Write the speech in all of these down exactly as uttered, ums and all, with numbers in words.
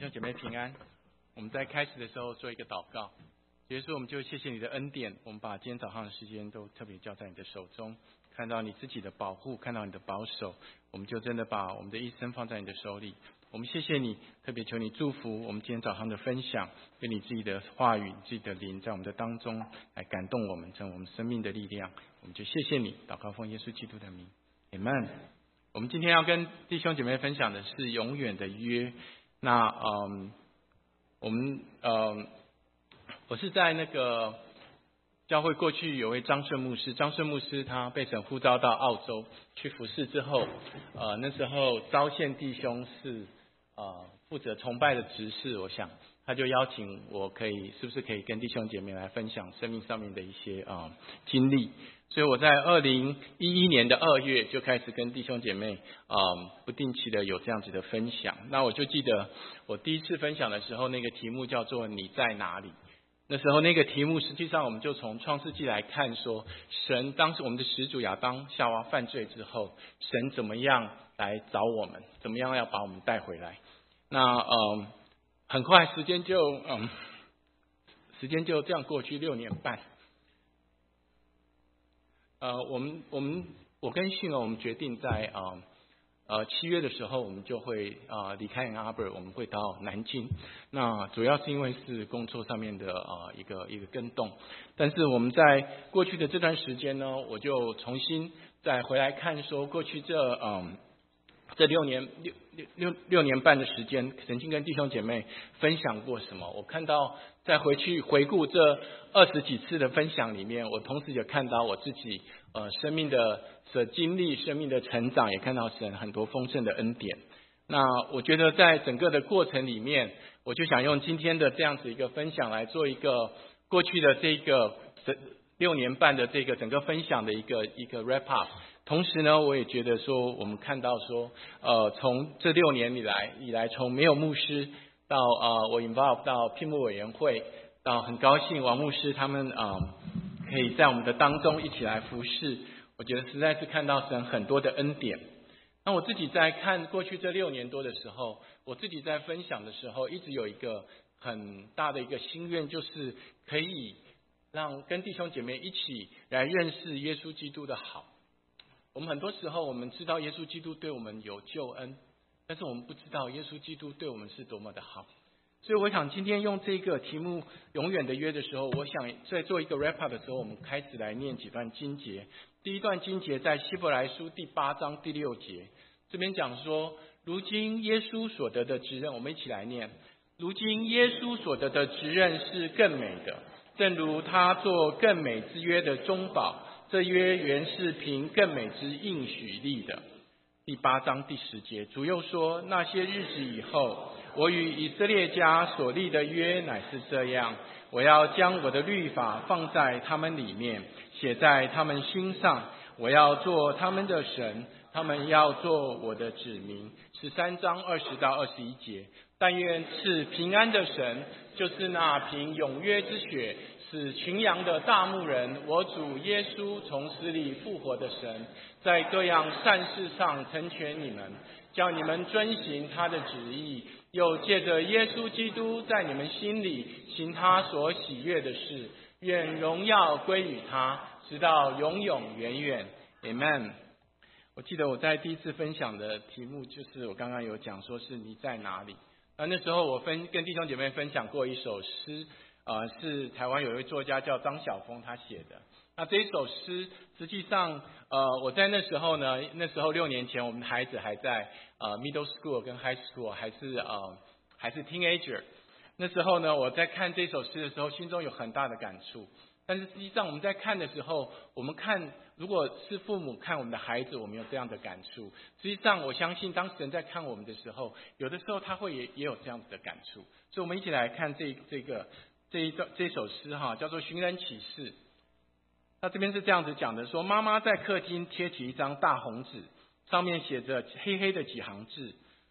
兄姐妹平安。我们在开始的时候做一个祷告，耶稣，我们就谢谢你的恩典，我们把今天早上的时间都特别交在你的手中，看到你自己的保护，看到你的保守，我们就真的把我们的一生放在你的手里。我们谢谢你，特别求你祝福我们今天早上的分享，愿你自己的话语、自己的灵在我们的当中来感动我们，成为我们生命的力量。我们就谢谢你，祷告奉耶稣基督的名 ，Amen。我们今天要跟弟兄姐妹分享的是永远的约。那嗯，我们嗯，我是在那个教会过去有位张顺牧师，张顺牧师他被神呼召到澳洲去服侍之后，呃，那时候召献弟兄是呃负责崇拜的执事，我想他就邀请我可以是不是可以跟弟兄姐妹来分享生命上面的一些啊、呃、经历。所以我在二零一一年的二月就开始跟弟兄姐妹啊、呃、不定期的有这样子的分享。那我就记得我第一次分享的时候，那个题目叫做你在哪里。那时候那个题目实际上我们就从创世纪来看说，神当时我们的始祖亚当夏娃犯罪之后，神怎么样来找我们，怎么样要把我们带回来。那嗯，很快时间就嗯，时间就这样过去六年半。呃，我们我们我跟信儿我们决定在啊。呃呃，七月的时候，我们就会啊、呃、离开阿伯，我们会到南京。那主要是因为是工作上面的啊、呃、一个一个更动。但是我们在过去的这段时间呢，我就重新再回来看说，过去这嗯这六年六六六六年半的时间，曾经跟弟兄姐妹分享过什么？我看到再回去回顾这二十几次的分享里面，我同时也看到我自己呃生命的的经历、生命的成长，也看到神很多丰盛的恩典。那我觉得在整个的过程里面，我就想用今天的这样子一个分享来做一个过去的这个六年半的这个整个分享的一个一个 wrap up。同时呢，我也觉得说，我们看到说，呃，从这六年以来，以来从没有牧师到呃，我 involve 到聘牧委员会，到很高兴王牧师他们啊、呃，可以在我们的当中一起来服侍。我觉得实在是看到神很多的恩典。那我自己在看过去这六年多的时候，我自己在分享的时候，一直有一个很大的一个心愿，就是可以让跟弟兄姐妹一起来认识耶稣基督的好。我们很多时候我们知道耶稣基督对我们有救恩，但是我们不知道耶稣基督对我们是多么的好。所以我想今天用这个题目永远的约的时候，我想在做一个 wrap up 的时候，我们开始来念几段经节。第一段经节在希伯来书第八章第六节，这边讲说，如今耶稣所得的职任，我们一起来念，如今耶稣所得的职任是更美的，正如他做更美之约的中保，这约原是凭更美之应许立的。第八章第十节，主又说，那些日子以后，我与以色列家所立的约乃是这样，我要将我的律法放在他们里面，写在他们心上，我要做他们的神，他们要做我的子民。十三章二十到二十一节，但愿赐平安的神，就是那凭永约之血使群羊的大牧人，我主耶稣从死里复活的神，在各样善事上成全你们，叫你们遵行他的旨意，又借着耶稣基督在你们心里行他所喜悦的事，愿荣耀归于他，直到永永远远。 Amen。 我记得我在第一次分享的题目就是我刚刚有讲说是你在哪里。那那时候我分跟弟兄姐妹分享过一首诗，呃，是台湾有一位作家叫张晓峰他写的。那这一首诗实际上呃我在那时候呢，那时候六年前我们的孩子还在呃 middle school 跟 high school， 还是呃还是 teenager。那时候呢，我在看这首诗的时候，心中有很大的感触。但是实际上我们在看的时候，我们看如果是父母看我们的孩子，我们有这样的感触。实际上我相信当神在看我们的时候，有的时候他会也也有这样子的感触。所以我们一起来看这这个这一段这首诗哈，叫做寻人启事。那这边是这样子讲的，说妈妈在客厅贴起一张大红纸，上面写着黑黑的几行字，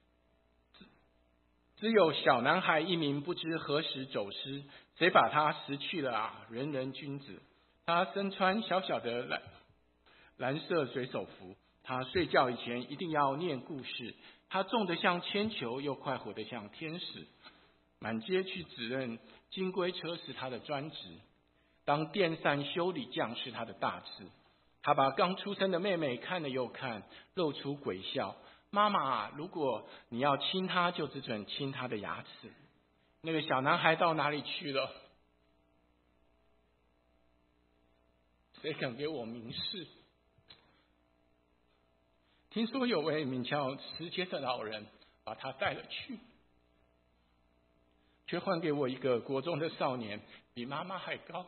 只有小男孩一名不知何时走失，谁把他拾去了啊？人人君子。他身穿小小的蓝蓝色水手服，他睡觉以前一定要念故事。他重得像铅球，又快活得像天使。 满街去指认金龟车是他的专职，当电扇修理匠是他的大志。他把刚出生的妹妹看了又看，露出鬼笑。妈妈，如果你要亲她，就只准亲她的牙齿。那个小男孩到哪里去了？谁肯给我明示？听说有位名叫石阶的老人把他带了去，却换给我一个国中的少年，比妈妈还高，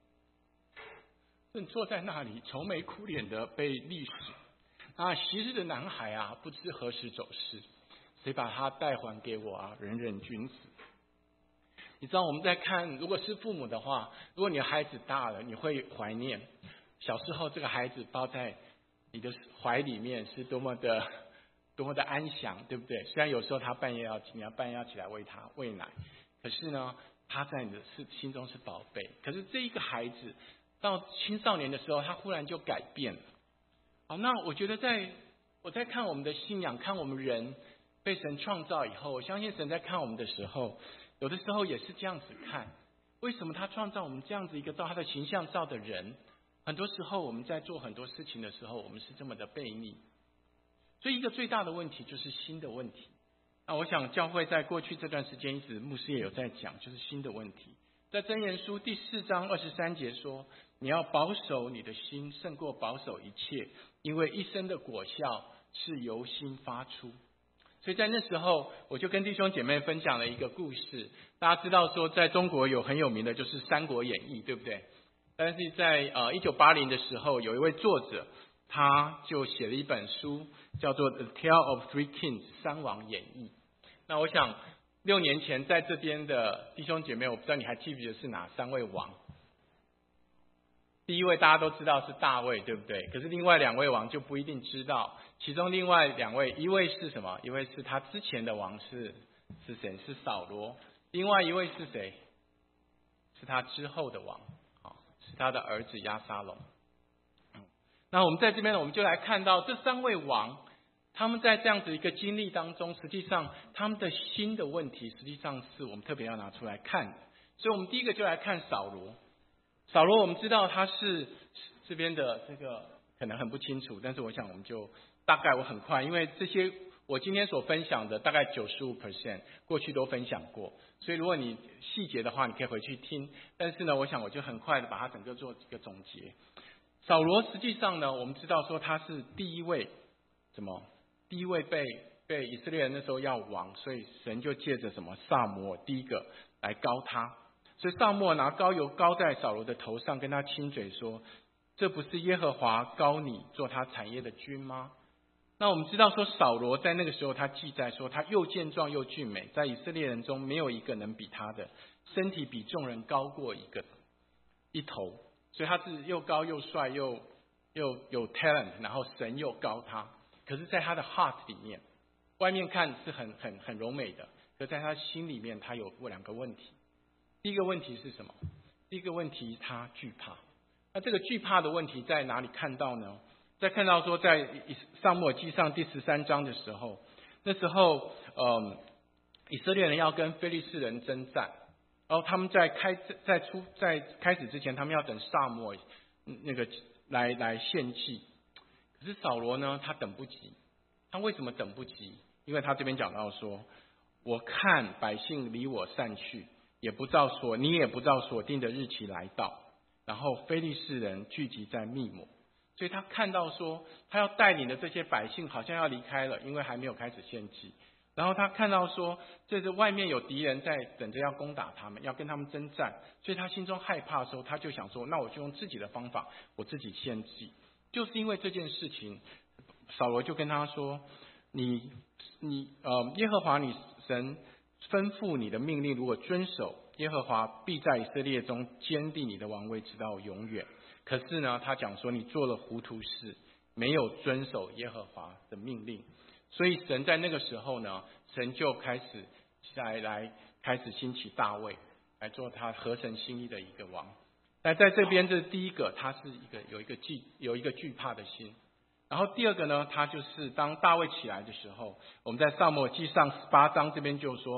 正坐在那里愁眉苦脸的背历史。那昔日的男孩啊，不知何时走失，谁把他带还给我啊？人人君子。你知道我们在看，如果是父母的话，如果你的孩子大了，你会怀念小时候这个孩子抱在你的怀里面是多么的多么的安详，对不对？虽然有时候他半夜要你要半夜要起来喂他喂奶，可是呢，他在你的是心中是宝贝。可是这一个孩子到青少年的时候，他忽然就改变了。好，那我觉得在我在看我们的信仰，看我们人被神创造以后，我相信神在看我们的时候，有的时候也是这样子看。为什么他创造我们这样子一个照他的形象造的人？很多时候我们在做很多事情的时候，我们是这么的悖逆。所以一个最大的问题就是心的问题。那我想教会在过去这段时间一直牧师也有在讲，就是心的问题。在箴言书第四章二十三节说，你要保守你的心胜过保守一切，因为一生的果效是由心发出。所以在那时候我就跟弟兄姐妹分享了一个故事。大家知道说在中国有很有名的就是三国演义，对不对？但是在呃一九八零的时候，有一位作者他就写了一本书叫做 The Tale of Three Kings 三王演义。那我想六年前在这边的弟兄姐妹，我不知道你还记不记得是哪三位王。第一位大家都知道是大卫，对不对？可是另外两位王就不一定知道。其中另外两位，一位是什么？一位是他之前的王是是谁？是扫罗。另外一位是谁？是他之后的王，是他的儿子押沙龙。那我们在这边呢，我们就来看到这三位王，他们在这样子一个经历当中，实际上他们的心的问题，实际上是我们特别要拿出来看的。所以我们第一个就来看扫罗。扫罗我们知道他是这边的这个可能很不清楚，但是我想我们就大概我很快，因为这些我今天所分享的大概 百分之九十五 过去都分享过，所以如果你细节的话你可以回去听，但是呢我想我就很快的把它整个做一个总结。扫罗实际上呢，我们知道说他是第一位什么第一位被被以色列人那时候要王，所以神就借着什么撒母耳第一个来膏他。所以撒母耳拿膏油膏在扫罗的头上，跟他亲嘴说，这不是耶和华膏你做他产业的君吗？那我们知道说扫罗在那个时候他记载说，他又健壮又俊美，在以色列人中没有一个能比他的，身体比众人高过一个一头，所以他是又高又帅又又有 talent， 然后神又膏他。可是在他的 heart 里面，外面看是很很很柔美的，可在他心里面他有两个问题。第一个问题是什么？第一个问题他惧怕。那这个惧怕的问题在哪里看到呢？在看到说在撒母耳记上第十三章的时候，那时候嗯，以色列人要跟非利士人征战，然后他们在开在出在开始之前，他们要等撒母耳那个来来献祭。可是扫罗呢，他等不及。他为什么等不及？因为他这边讲到说，我看百姓离我散去，也不照所你也不照所定的日期来到，然后非利士人聚集在密抹，所以他看到说他要带领的这些百姓好像要离开了，因为还没有开始献祭。然后他看到说这是外面有敌人在等着要攻打他们，要跟他们征战，所以他心中害怕的时候，他就想说，那我就用自己的方法，我自己献祭。就是因为这件事情，扫罗就跟他说，你你呃耶和华你神吩咐你的命令，如果遵守，耶和华必在以色列中坚定你的王位直到永远。可是呢，他讲说你做了糊涂事，没有遵守耶和华的命令，所以神在那个时候呢，神就开始来来开始兴起大卫来做他合神心意的一个王。那在这边，这是第一个，他是一个有一个惧有一个惧怕的心。然后第二个呢，他就是当大卫起来的时候，我们在撒母耳记上十八章这边就说，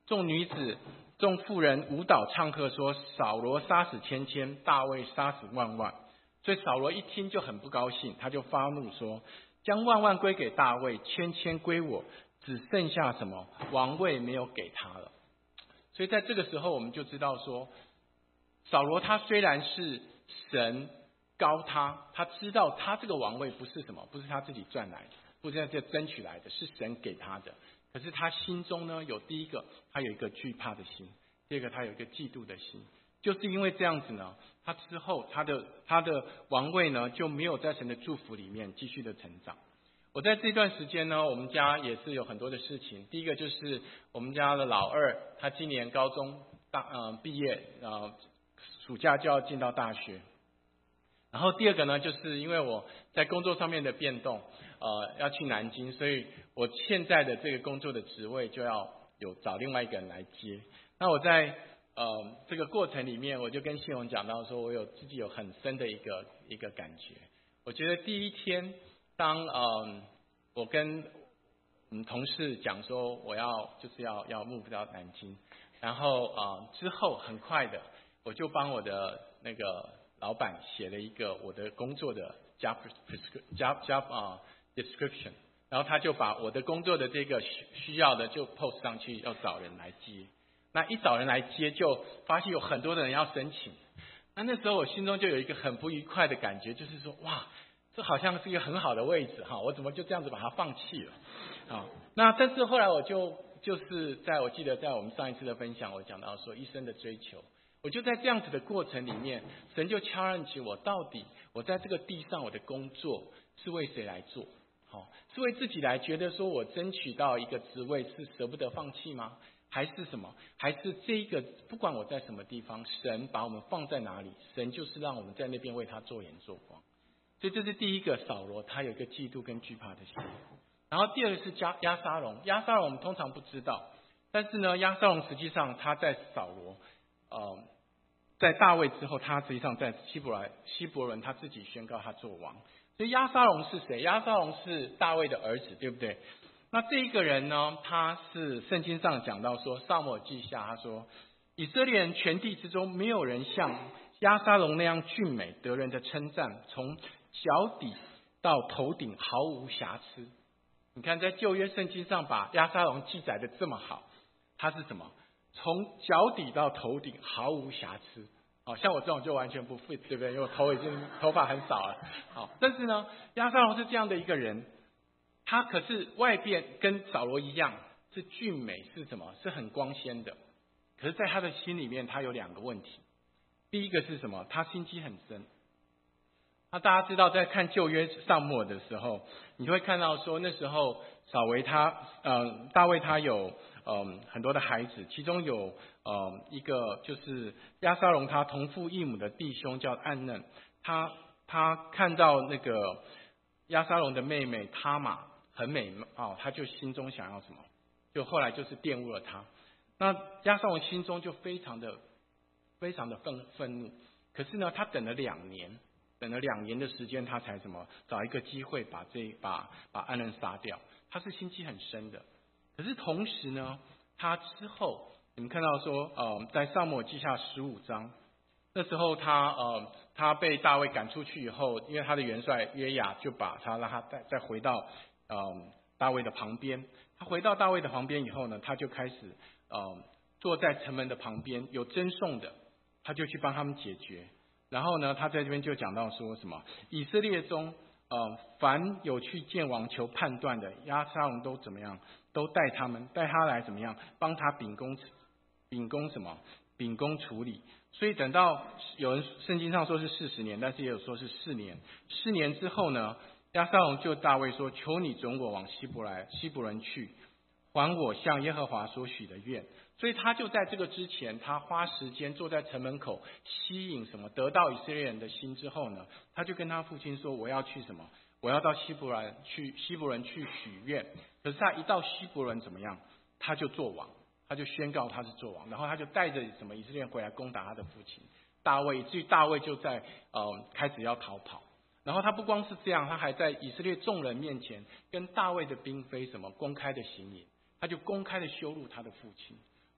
众女子、众妇人舞蹈唱和说：扫罗杀死千千，大卫杀死万万。所以扫罗一听就很不高兴，他就发怒说：将万万归给大卫，千千归我，只剩下什么王位没有给他了。所以在这个时候我们就知道说，扫罗他虽然是神高他，他知道他这个王位不是什么，不是他自己赚来的，不是他争取来的，是神给他的。可是他心中呢，有第一个，他有一个惧怕的心；第二个，他有一个嫉妒的心。就是因为这样子呢，他之后他的他的王位呢就没有在神的祝福里面继续的成长。我在这段时间呢，我们家也是有很多的事情。第一个就是我们家的老二，他今年高中大呃毕业，呃暑假就要进到大学。然后第二个呢，就是因为我在工作上面的变动，呃，要去南京，所以我现在的这个工作的职位就要有找另外一个人来接。那我在呃这个过程里面，我就跟谢荣讲到说，我有自己有很深的一个一个感觉。我觉得第一天，当呃我跟我们同事讲说我要就是要要 move 到南京，然后呃之后很快的，我就帮我的那个老板写了一个我的工作的 job job job 啊 description， 然后他就把我的工作的这个需要的就 post 上去，要找人来接。那一找人来接，就发现有很多的人要申请。那那时候我心中就有一个很不愉快的感觉，就是说，哇，这好像是一个很好的位置哈，我怎么就这样子把它放弃了？啊，那但是后来我就就是在我记得在我们上一次的分享，我讲到说一生的追求。我就在这样子的过程里面，神就challenge起我，到底我在这个地上我的工作是为谁来做？好，是为自己来觉得说我争取到一个职位是舍不得放弃吗？还是什么？还是这个不管我在什么地方，神把我们放在哪里，神就是让我们在那边为他做盐做光。所以这是第一个，扫罗他有一个嫉妒跟惧怕的心。然后第二个是押押沙龙，押沙龙我们通常不知道，但是呢，押沙龙实际上他在扫罗，呃。在大卫之后，他实际上在希伯来希伯伦他自己宣告他做王。所以押沙龙是谁？押沙龙是大卫的儿子，对不对？那这一个人呢，他是圣经上讲到说，撒母耳记下他说，以色列人全地之中没有人像押沙龙那样俊美，得人的称赞，从脚底到头顶毫无瑕疵。你看在旧约圣经上把押沙龙记载的这么好，他是什么？从脚底到头顶毫无瑕疵。好，像我这种就完全不 fit， 对不对？因为我头已经头发很少了。好，但是呢，押沙龙是这样的一个人，他可是外边跟扫罗一样是俊美，是什么？是很光鲜的。可是在他的心里面，他有两个问题。第一个是什么？他心机很深。那大家知道，在看旧约撒母耳的时候，你会看到说，那时候扫为他，呃，大卫他有。嗯，很多的孩子，其中有呃一个就是押沙龙他同父异母的弟兄叫暗嫩，他他看到那个押沙龙的妹妹他玛很美哦，他就心中想要什么，就后来就是玷污了他。那押沙龙心中就非常的非常的愤愤怒，可是呢，他等了两年，等了两年的时间，他才什么找一个机会把这把把暗嫩杀掉。他是心机很深的。可是同时呢，他之后你们看到说，呃，在撒母耳记下十五章，那时候他呃他被大卫赶出去以后，因为他的元帅约雅就把他让他再再回到呃大卫的旁边。他回到大卫的旁边以后呢，他就开始呃坐在城门的旁边，有争讼的，他就去帮他们解决。然后呢，他在这边就讲到说什么，以色列中呃凡有去见王求判断的，押沙龙都怎么样？都带他们，带他来怎么样？帮他秉公，秉公什么？秉公处理。所以等到有人圣经上说是四十年，但是也有说是四年。四年之后呢，押沙龙就大卫说：“求你准我往希伯来希伯伦去，还我向耶和华所许的愿。”所以他就在这个之前，他花时间坐在城门口，吸引什么？得到以色列人的心之后呢，他就跟他父亲说：“我要去什么？我要到希伯来去希伯伦去许愿。”可是他一到希伯伦怎么样？他就做王，他就宣告他是做王，然后他就带着什么以色列人回来攻打他的父亲大卫，以至于大卫就在呃开始要逃跑。然后他不光是这样，他还在以色列众人面前跟大卫的嫔妃什么公开的行淫，他就公开的羞辱他的父亲。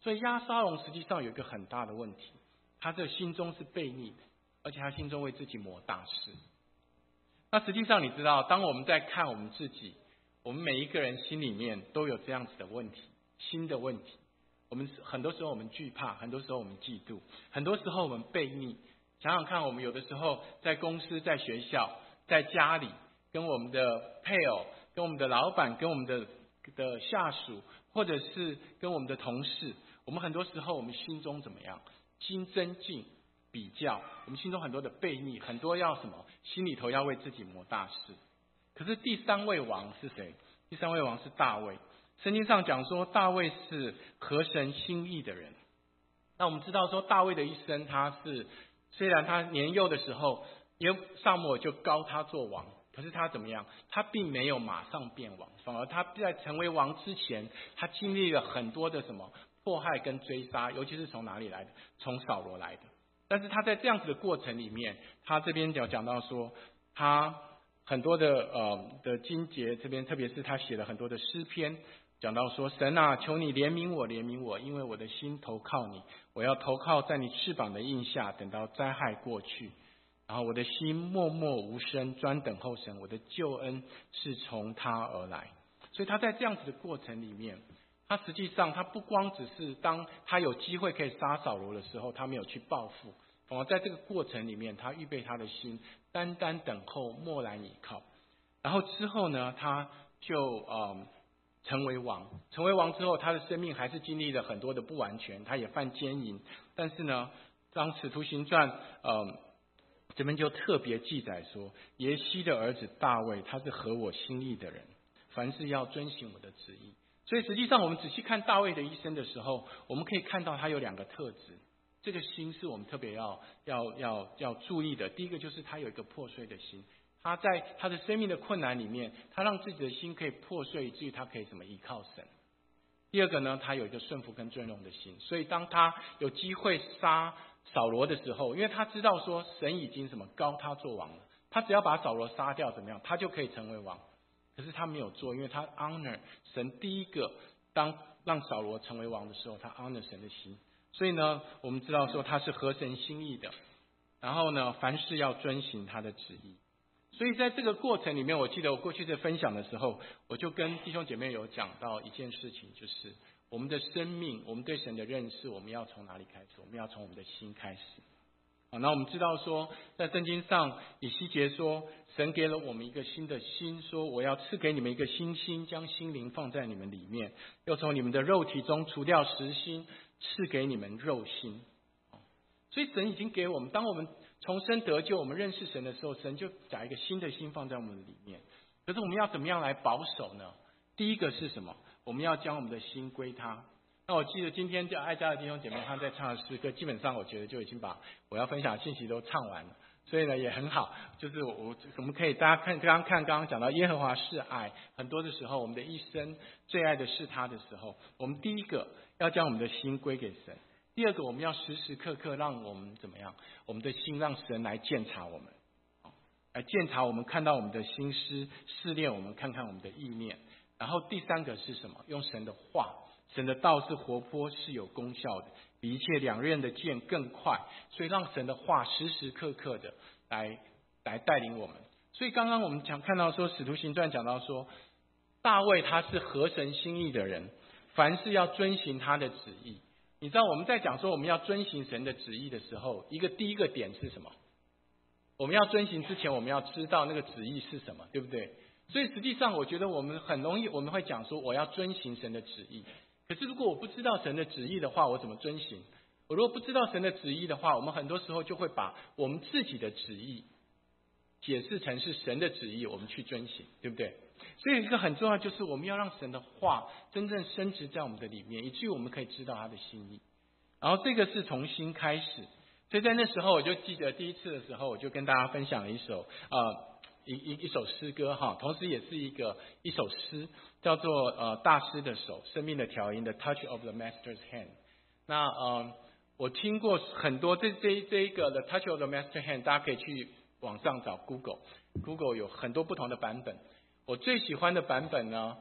所以押沙龙实际上有一个很大的问题，他的心中是悖逆的，而且他心中为自己谋大事。那实际上你知道，当我们在看我们自己，我们每一个人心里面都有这样子的问题，新的问题。我们很多时候我们惧怕，很多时候我们嫉妒，很多时候我们悖逆。想想看，我们有的时候在公司、在学校、在家里，跟我们的配偶、跟我们的老板、跟我们的的下属，或者是跟我们的同事，我们很多时候我们心中怎么样？心增进比较，我们心中很多的悖逆，很多要什么？心里头要为自己谋大事。可是第三位王是谁？第三位王是大卫。圣经上讲说，大卫是合神心意的人。那我们知道说，大卫的一生，他是虽然他年幼的时候，耶撒母耳就膏他做王，可是他怎么样？他并没有马上变王，反而他在成为王之前，他经历了很多的什么迫害跟追杀，尤其是从哪里来的？从扫罗来的。但是他在这样子的过程里面，他这边有讲到说，他很多的呃的经节，这边特别是他写了很多的诗篇，讲到说，神啊，求你怜悯我，怜悯我，因为我的心投靠你，我要投靠在你翅膀的荫下，等到灾害过去。然后我的心默默无声，专等候神，我的救恩是从他而来。所以他在这样子的过程里面，他实际上他不光只是当他有机会可以杀扫罗的时候，他没有去报复，反而在这个过程里面，他预备他的心，单单等候，默然倚靠。然后之后呢，他就嗯成为王，成为王之后，他的生命还是经历了很多的不完全，他也犯奸淫。但是呢，当使徒行传嗯这边就特别记载说，耶西的儿子大卫，他是合我心意的人，凡事要遵行我的旨意。所以实际上我们仔细看大卫的一生的时候，我们可以看到他有两个特质，这个心是我们特别要要要要注意的。第一个就是他有一个破碎的心，他在他的生命的困难里面，他让自己的心可以破碎，以至于他可以什么依靠神。第二个呢，他有一个顺服跟尊荣的心，所以当他有机会杀扫罗的时候，因为他知道说神已经什么膏他做王了，他只要把扫罗杀掉怎么样，他就可以成为王。可是他没有做，因为他 honor 神。第一个当让扫罗成为王的时候，他 honor 神的心。所以呢，我们知道说他是合神心意的，然后呢，凡事要遵行他的旨意。所以在这个过程里面，我记得我过去在分享的时候，我就跟弟兄姐妹有讲到一件事情，就是我们的生命，我们对神的认识，我们要从哪里开始？我们要从我们的心开始。好，那我们知道说，在圣经上，以西结说，神给了我们一个新的心，说我要赐给你们一个新心，将心灵放在你们里面，又从你们的肉体中除掉实心，赐给你们肉心。所以神已经给我们，当我们重生得救，我们认识神的时候，神就把一个新的心放在我们里面。可是我们要怎么样来保守呢？第一个是什么？我们要将我们的心归他。那我记得今天叫爱家的弟兄姐妹他在唱的诗歌，基本上我觉得就已经把我要分享的信息都唱完了，所以呢也很好。就是我我们可以大家看刚刚看刚刚讲到耶和华是爱，很多的时候我们的一生最爱的是他的时候，我们第一个要将我们的心归给神。第二个，我们要时时刻刻让我们怎么样？我们的心让神来鉴察我们，来鉴察我们，看到我们的心思，试炼我们，看看我们的意念。然后第三个是什么？用神的话，神的道是活泼，是有功效的，比一切两刃的剑更快。所以让神的话时时刻刻的来来带领我们。所以刚刚我们讲看到说，使徒行传讲到说，大卫他是合神心意的人，凡事要遵行他的旨意。你知道我们在讲说我们要遵行神的旨意的时候，一个第一个点是什么？我们要遵行之前，我们要知道那个旨意是什么，对不对？所以实际上我觉得我们很容易我们会讲说我要遵行神的旨意，可是如果我不知道神的旨意的话，我怎么遵行？我如果不知道神的旨意的话，我们很多时候就会把我们自己的旨意解释成是神的旨意，我们去遵行，对不对？所以一个很重要就是我们要让神的话真正深植在我们的里面，以至于我们可以知道他的心意。然后这个是从心开始，所以在那时候我就记得第一次的时候，我就跟大家分享了一首呃一一一首诗歌哈，同时也是一个一首诗，叫做呃大师的手，生命的调音的 Touch of the Master's Hand。那呃我听过很多这这这一个的 Touch of the Master's Hand， 大家可以去网上找 Google，Google 有很多不同的版本。我最喜欢的版本呢，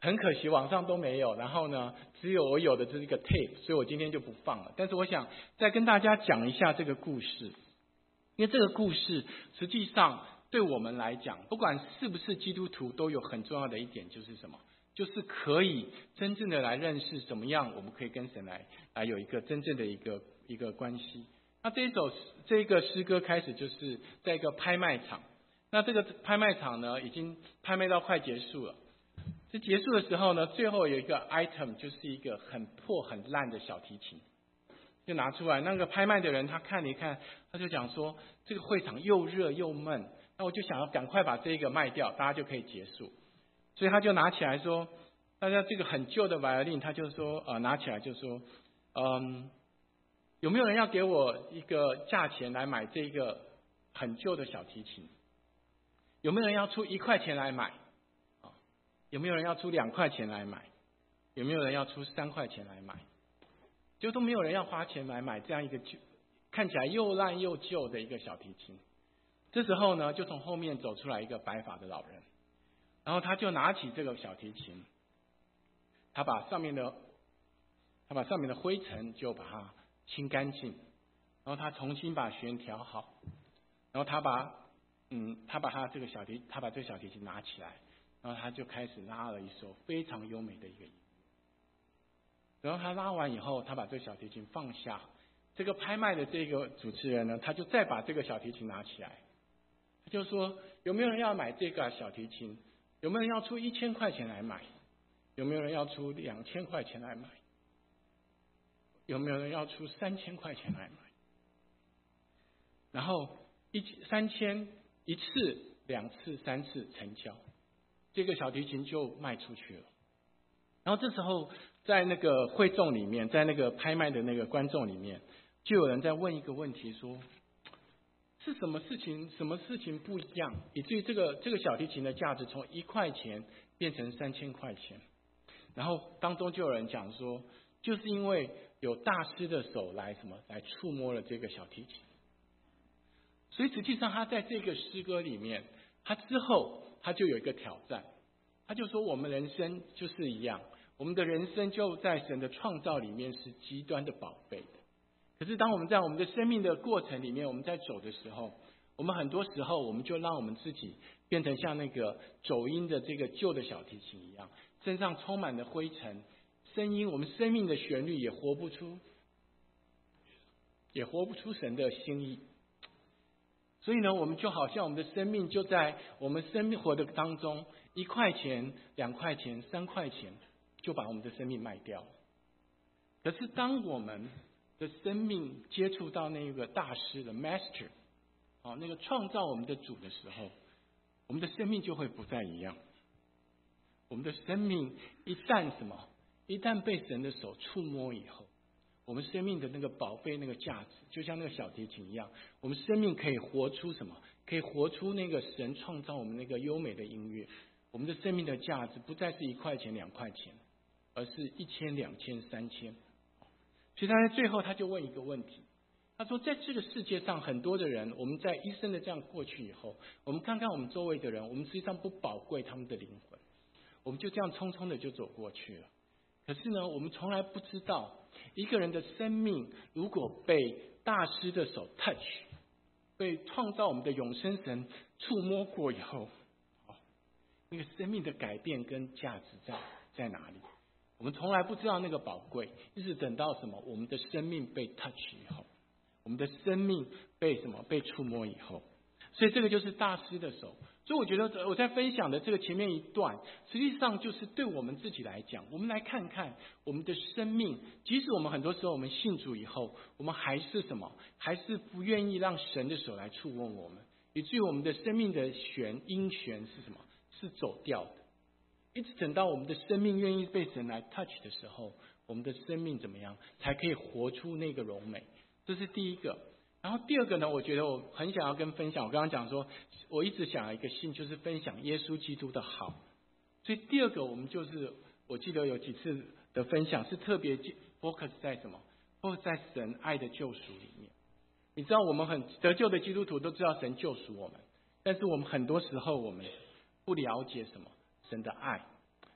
很可惜网上都没有，然后呢，只有我有的这是一个 tape， 所以我今天就不放了。但是我想再跟大家讲一下这个故事，因为这个故事实际上对我们来讲，不管是不是基督徒，都有很重要的一点，就是什么？就是可以真正的来认识怎么样，我们可以跟神来来有一个真正的一个一个关系。那这一首这个诗歌开始就是在一个拍卖场，那这个拍卖场呢，已经拍卖到快结束了。这结束的时候呢，最后有一个 item 就是一个很破很烂的小提琴，就拿出来。那个拍卖的人他看了一看，他就讲说，这个会场又热又闷，那我就想要赶快把这个卖掉，大家就可以结束。所以他就拿起来说，大家这个很旧的 violin， 他就说呃拿起来就说，嗯，有没有人要给我一个价钱来买这个很旧的小提琴？有没有人要出一块钱来买？有没有人要出两块钱来买？有没有人要出三块钱来买？就都没有人要花钱来买这样一个旧，看起来又烂又旧的一个小提琴。这时候呢，就从后面走出来一个白发的老人，然后他就拿起这个小提琴，他把上面的他把上面的灰尘就把它清干净，然后他重新把弦调好，然后他把嗯他把他这个小提他把这个小提琴拿起来。然后他就开始拉了一首非常优美的一个音乐，然后他拉完以后，他把这个小提琴放下。这个拍卖的这个主持人呢，他就再把这个小提琴拿起来，他就说：有没有人要买这个小提琴？有没有人要出一千块钱来买？有没有人要出两千块钱来买？有没有人要出三千块钱来买？然后一三千一次、两次、三次成交。这个小提琴就卖出去了。然后这时候在那个会众里面，在那个拍卖的那个观众里面，就有人在问一个问题说，是什么事情什么事情不一样，以至于这个这个小提琴的价值从一块钱变成三千块钱？然后当中就有人讲说，就是因为有大师的手来什么来触摸了这个小提琴。所以实际上他在这个诗歌里面，他之后他就有一个挑战，他就说我们人生就是一样，我们的人生就在神的创造里面是极端的宝贝的。可是当我们在我们的生命的过程里面，我们在走的时候，我们很多时候我们就让我们自己变成像那个走音的这个旧的小提琴一样，身上充满了灰尘，声音我们生命的旋律也活不出，也活不出神的心意。所以呢，我们就好像我们的生命就在我们生活的当中，一块钱、两块钱、三块钱，就把我们的生命卖掉了。可是当我们的生命接触到那个大师的 master， 哦，那个创造我们的主的时候，我们的生命就会不再一样。我们的生命一旦什么，一旦被神的手触摸以后，我们生命的那个宝贝、那个价值，就像那个小提琴一样，我们生命可以活出什么？可以活出那个神创造我们那个优美的音乐。我们的生命的价值不再是一块钱、两块钱，而是一千、两千、三千。所以他在最后他就问一个问题，他说：在这个世界上，很多的人，我们在一生的这样过去以后，我们看看我们周围的人，我们实际上不宝贵他们的灵魂，我们就这样匆匆的就走过去了。可是呢，我们从来不知道，一个人的生命如果被大师的手 touch， 被创造我们的永生神触摸过以后，那个生命的改变跟价值在在哪里？我们从来不知道那个宝贵，一直等到什么？我们的生命被 touch 以后，我们的生命被什么？被触摸以后，所以这个就是大师的手。所以我觉得我在分享的这个前面一段，实际上就是对我们自己来讲，我们来看看我们的生命，即使我们很多时候我们信主以后，我们还是什么？还是不愿意让神的手来触摸我们，以至于我们的生命的弦音弦是什么？是走掉的。一直等到我们的生命愿意被神来 touch 的时候，我们的生命怎么样才可以活出那个荣美？这是第一个。然后第二个呢，我觉得我很想要跟分享，我刚刚讲说我一直想要一个信，就是分享耶稣基督的好。所以第二个我们就是我记得有几次的分享是特别 focus 在什么？ focus 在神爱的救赎里面。你知道我们很得救的基督徒都知道神救赎我们，但是我们很多时候我们不了解什么神的爱。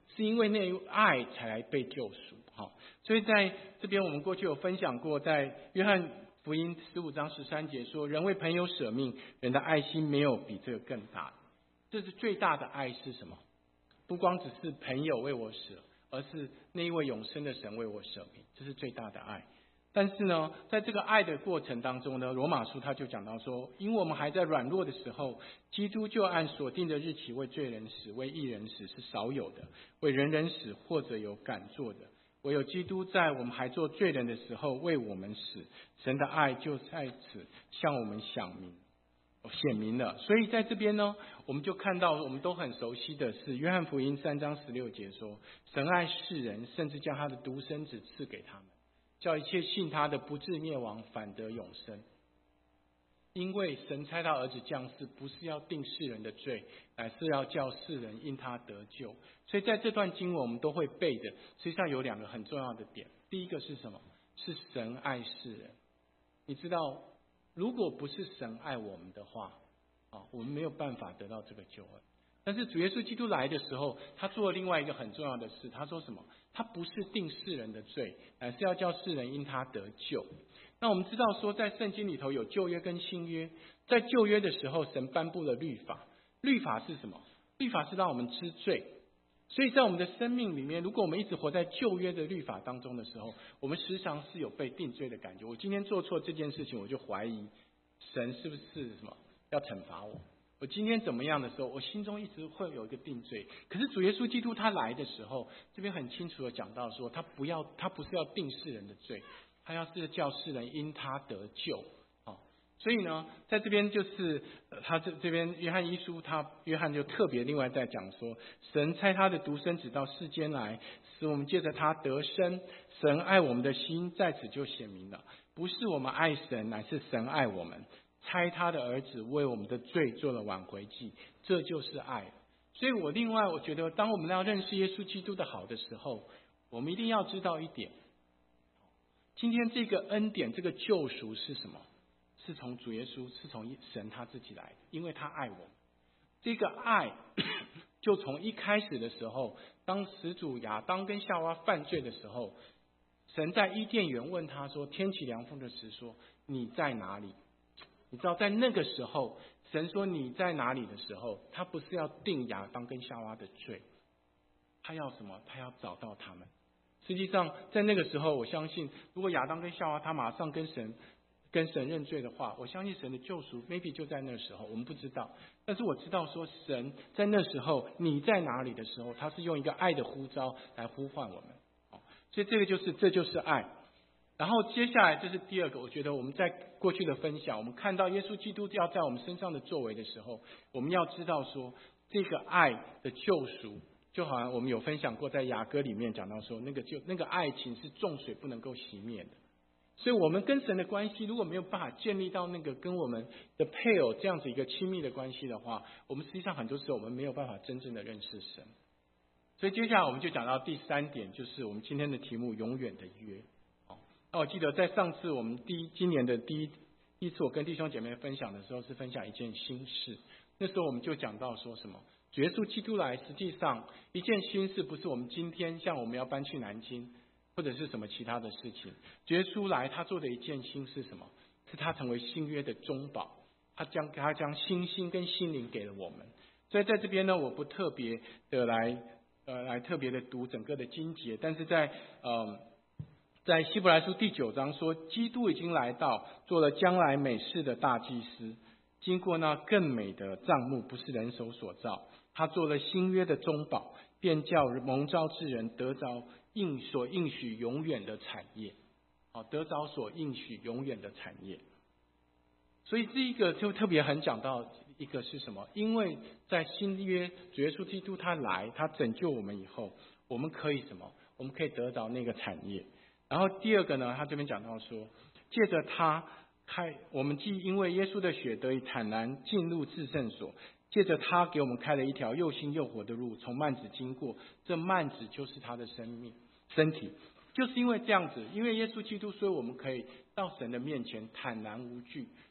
是因为那爱才来被救赎。好，所以在这边我们过去有分享过，在约翰福音十五章十三节说，人为朋友舍命，人的爱心没有比这个更大。这是最大的爱是什么？不光只是朋友为我舍，而是那一位永生的神为我舍命，这是最大的爱。但是呢，在这个爱的过程当中呢，罗马书他就讲到说，因为我们还在软弱的时候，基督就按所定的日期为罪人死，为义人死是少有的，为人人死或者有敢做的。唯有基督在我们还做罪人的时候为我们死，神的爱就在此向我们显明显明了。所以在这边呢，我们就看到我们都很熟悉的是约翰福音三章十六节说，神爱世人，甚至将他的独生子赐给他们，叫一切信他的不至灭亡，反得永生。因为神差他儿子降世，不是要定世人的罪，乃是要叫世人因他得救。所以在这段经文我们都会背的，实际上有两个很重要的点。第一个是什么？是神爱世人。你知道，如果不是神爱我们的话，啊，我们没有办法得到这个救恩。但是主耶稣基督来的时候，他做了另外一个很重要的事。他说什么？他不是定世人的罪，乃是要叫世人因他得救。那我们知道说，在圣经里头有旧约跟新约。在旧约的时候，神颁布了律法。律法是什么？律法是让我们知罪。所以在我们的生命里面，如果我们一直活在旧约的律法当中的时候，我们时常是有被定罪的感觉。我今天做错这件事情，我就怀疑神是不是什么要惩罚我。我今天怎么样的时候，我心中一直会有一个定罪。可是主耶稣基督他来的时候，这边很清楚的讲到说，他不要，他不是要定世人的罪，他要是叫世人因他得救。哦，所以呢，在这边就是他这这边约翰一书，他约翰就特别另外在讲说，神差他的独生子到世间来，使我们借着他得生。神爱我们的心在此就显明了，不是我们爱神，乃是神爱我们。差他的儿子为我们的罪做了挽回祭，这就是爱。所以我另外我觉得，当我们要认识耶稣基督的好的时候，我们一定要知道一点，今天这个恩典，这个救赎是什么？是从主耶稣，是从神他自己来的，因为他爱我们。这个爱就从一开始的时候，当始祖亚当跟夏娃犯罪的时候，神在伊甸园问他说，天起凉风的时说，你在哪里？你知道在那个时候，神说你在哪里的时候，他不是要定亚当跟夏娃的罪，他要什么？他要找到他们。实际上在那个时候，我相信如果亚当跟夏娃他马上跟神跟神认罪的话，我相信神的救赎 maybe 就在那时候，我们不知道。但是我知道说，神在那时候你在哪里的时候，他是用一个爱的呼召来呼唤我们。所以这个就是这就是爱。然后接下来这是第二个，我觉得我们在过去的分享，我们看到耶稣基督要在我们身上的作为的时候，我们要知道说，这个爱的救赎，就好像我们有分享过，在雅歌里面讲到说，那个就那个爱情是众水不能够熄灭的。所以我们跟神的关系如果没有办法建立到那个跟我们的配偶这样子一个亲密的关系的话，我们实际上很多时候我们没有办法真正的认识神。所以接下来我们就讲到第三点，就是我们今天的题目，永远的约。那我记得在上次我们第一今年的第一第一次我跟弟兄姐妹分享的时候，是分享一件新事。那时候我们就讲到说什么，主耶稣基督来，实际上一件新事不是我们今天像我们要搬去南京或者是什么其他的事情。主耶稣来，他做的一件新事是什么？是他成为新约的中保，他将他将新心跟心灵给了我们。所以在这边呢，我不特别的来呃来特别的读整个的经节，但是在呃。在希伯来书第九章说，基督已经来到，做了将来美事的大祭司，经过那更美的帐幕，不是人手所造，他做了新约的中保，便叫蒙召之人得着应所应许永远的产业。好，得着所应许永远的产业。所以这一个就特别很讲到一个是什么？因为在新约主耶稣基督他来，他拯救我们以后，我们可以什么？我们可以得着那个产业。然后第二个呢，他这边讲到说，借着他开，我们既因为耶稣的血得以坦然进入至圣所，借着他给我们开了一条又新又活的路，从幔子经过，这幔子就是他的生命身体。就是因为这样子，因为耶稣基督，所以我们可以到神的面前坦然无惧。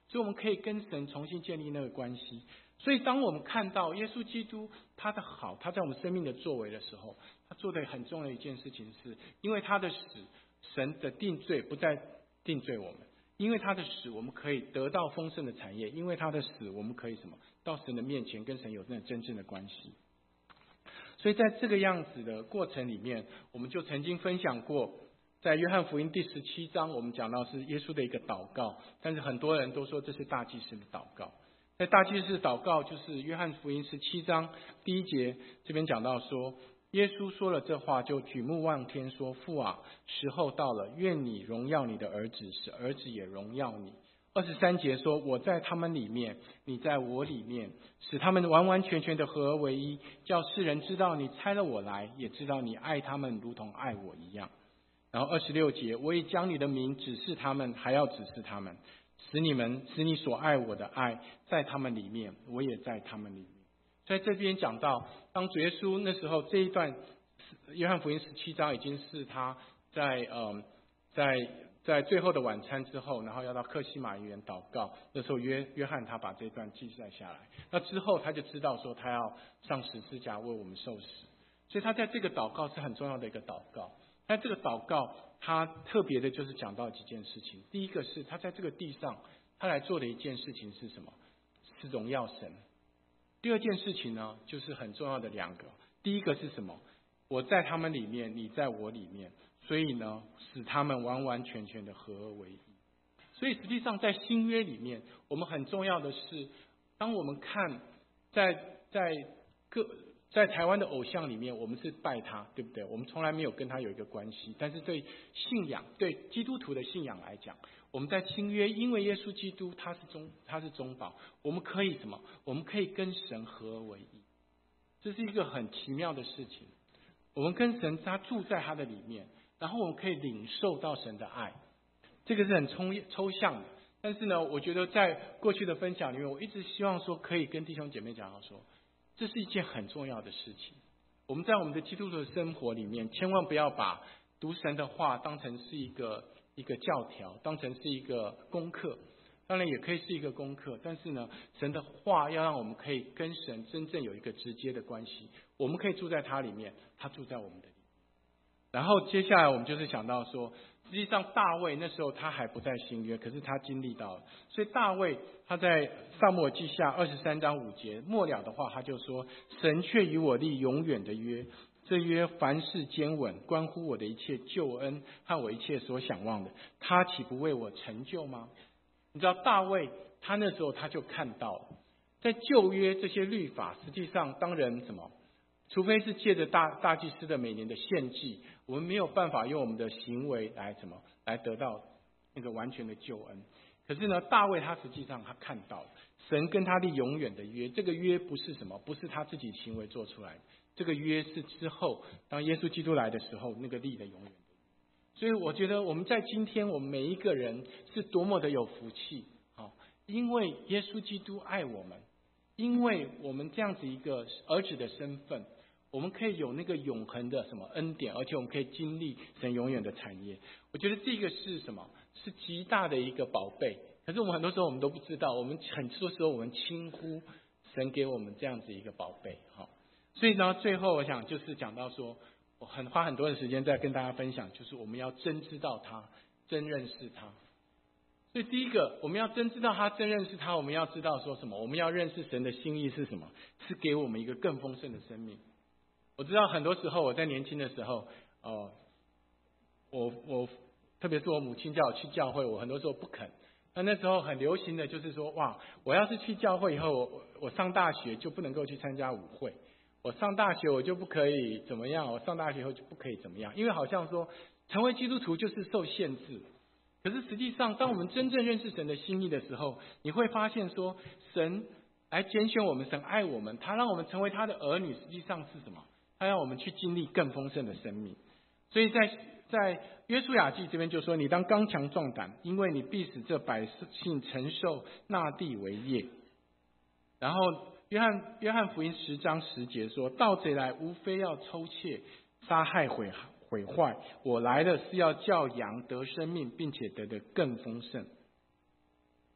所以我们可以跟神重新建立那个关系。所以当我们看到耶稣基督他的好，他在我们生命的作为的时候，他做的很重要的一件事情是，因为他的死，神的定罪不再定罪我们，因为他的死我们可以得到丰盛的产业，因为他的死我们可以什么，到神的面前跟神有那真正的关系。所以在这个样子的过程里面，我们就曾经分享过，在约翰福音第十七章，我们讲到是耶稣的一个祷告，但是很多人都说这是大祭司的祷告。在大祭司祷告，就是约翰福音十七章第一节这边讲到说，耶稣说了这话，就举目望天说：父啊，时候到了，愿你荣耀你的儿子，使儿子也荣耀你。二十三节说：我在他们里面，你在我里面，使他们完完全全的合而为一，叫世人知道你差了我来，也知道你爱他们如同爱我一样。然后二十六节，我已将你的名指示他们，还要指示他们，使你们使你所爱我的爱在他们里面，我也在他们里面。在这边讲到，当主耶稣那时候这一段约翰福音十七章已经是他在嗯在在最后的晚餐之后，然后要到客西马尼园祷告，那时候约约翰他把这段记载下来，那之后他就知道说他要上十字架为我们受死，所以他在这个祷告是很重要的一个祷告。但这个祷告他特别的就是讲到几件事情，第一个是他在这个地上他来做的一件事情是什么？是荣耀神。第二件事情呢，就是很重要的两个，第一个是什么？我在他们里面，你在我里面，所以呢，使他们完完全全的合而为一。所以实际上在新约里面，我们很重要的是，当我们看在在各在台湾的偶像里面，我们是拜他，对不对？我们从来没有跟他有一个关系。但是对信仰，对基督徒的信仰来讲，我们在新约，因为耶稣基督他是中他是中保，我们可以什么？我们可以跟神合而为一。这是一个很奇妙的事情。我们跟神他住在他的里面，然后我们可以领受到神的爱。这个是很抽抽象的，但是呢，我觉得在过去的分享里面，我一直希望说可以跟弟兄姐妹讲到说，这是一件很重要的事情。我们在我们的基督徒的生活里面，千万不要把读神的话当成是一个一个教条，当成是一个功课。当然也可以是一个功课，但是呢，神的话要让我们可以跟神真正有一个直接的关系。我们可以住在他里面，他住在我们的里面。然后接下来我们就是想到说，实际上大卫那时候他还不在新约，可是他经历到了。所以大卫他在撒母耳记下二十三章五节末了的话，他就说：神却与我立永远的约，这约凡事坚稳，关乎我的一切救恩和我一切所想望的，他岂不为我成就吗？你知道大卫他那时候他就看到了，在旧约这些律法，实际上当人什么，除非是借着大大祭司的每年的献祭，我们没有办法用我们的行为来什么来得到那个完全的救恩。可是呢，大卫他实际上他看到了神跟他立永远的约，这个约不是什么，不是他自己行为做出来的，这个约是之后当耶稣基督来的时候那个立的永远的约。所以我觉得我们在今天，我们每一个人是多么的有福气啊！因为耶稣基督爱我们，因为我们这样子一个儿子的身份，我们可以有那个永恒的什么恩典，而且我们可以经历神永远的产业。我觉得这个是什么？是极大的一个宝贝。可是我们很多时候我们都不知道，我们很多时候我们轻忽神给我们这样子一个宝贝。好，所以呢，最后我想就是讲到说，我很花很多的时间在跟大家分享，就是我们要真知道他，真认识他。所以第一个，我们要真知道他，真认识他，我们要知道说什么？我们要认识神的心意是什么？是给我们一个更丰盛的生命。我知道很多时候我在年轻的时候，哦，我我特别是我母亲叫我去教会，我很多时候不肯。那那时候很流行的就是说，哇，我要是去教会以后，我我上大学就不能够去参加舞会。我上大学我就不可以怎么样，我上大学以后就不可以怎么样，因为好像说成为基督徒就是受限制。可是实际上，当我们真正认识神的心意的时候，你会发现说，神来拣选我们，神爱我们，他让我们成为他的儿女，实际上是什么？他让我们去经历更丰盛的生命。所以在在约书亚记这边就说，你当刚强壮胆，因为你必使这百姓承受那地为业。然后约翰约翰福音十章十节说，盗贼来无非要偷窃杀害毁毁坏，我来的是要叫羊得生命，并且得的更丰盛。